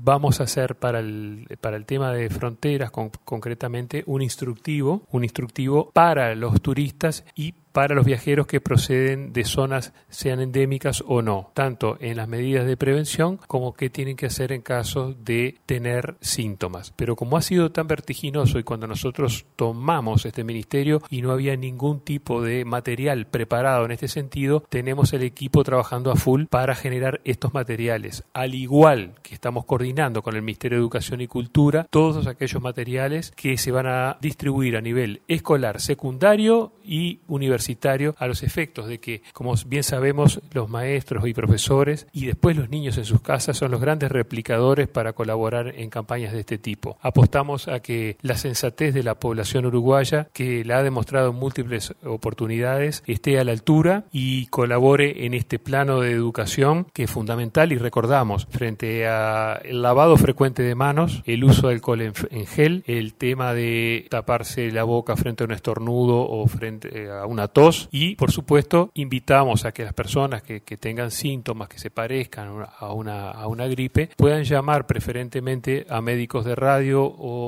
vamos a hacer para el tema de fronteras, concretamente, un instructivo para los turistas y para los viajeros que proceden de zonas, sean endémicas o no, tanto en las medidas de prevención como qué tienen que hacer en caso de tener síntomas. Pero como ha sido tan vertiginoso y cuando nosotros tomamos este ministerio y no había ningún tipo de material preparado en este sentido, tenemos el equipo trabajando a full para generar estos materiales, al igual que estamos coordinando con el Ministerio de Educación y Cultura todos aquellos materiales que se van a distribuir a nivel escolar, secundario y universitario, a los efectos de que, como bien sabemos, los maestros y profesores y después los niños en sus casas son los grandes replicadores para colaborar en campañas de este tipo. Apostamos a que la sensatez de la población uruguaya, que la ha demostrado en múltiples oportunidades, esté a la altura y colabore en este plano de educación que es fundamental. Y recordamos, frente al lavado frecuente de manos, el uso de alcohol en gel, el tema de taparse la boca frente a un estornudo o frente a una tos, y por supuesto invitamos a que las personas que tengan síntomas que se parezcan a una gripe puedan llamar preferentemente a médicos de radio o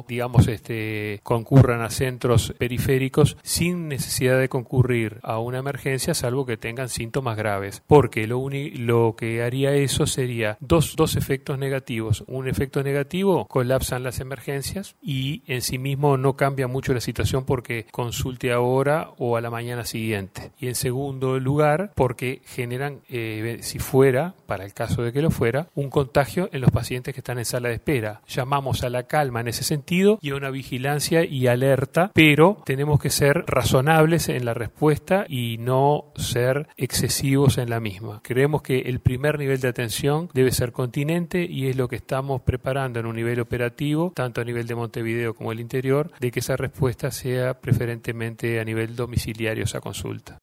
concurran a centros periféricos sin necesidad de concurrir a una emergencia, salvo que tengan síntomas graves, porque lo que haría eso sería dos efectos negativos. Un efecto negativo: colapsan las emergencias y en sí mismo no cambia mucho la situación porque consulte ahora o a la mañana siguiente. Y en segundo lugar, porque generan, si fuera, para el caso de que lo fuera, un contagio en los pacientes que están en sala de espera. Llamamos a la calma en ese sentido y a una vigilancia y alerta, pero tenemos que ser razonables en la respuesta y no ser excesivos en la misma. Creemos que el primer nivel de atención debe ser continente y es lo que estamos preparando en un nivel operativo, tanto a nivel de Montevideo como el interior, de que esa respuesta sea preferentemente a nivel domiciliario esa consulta.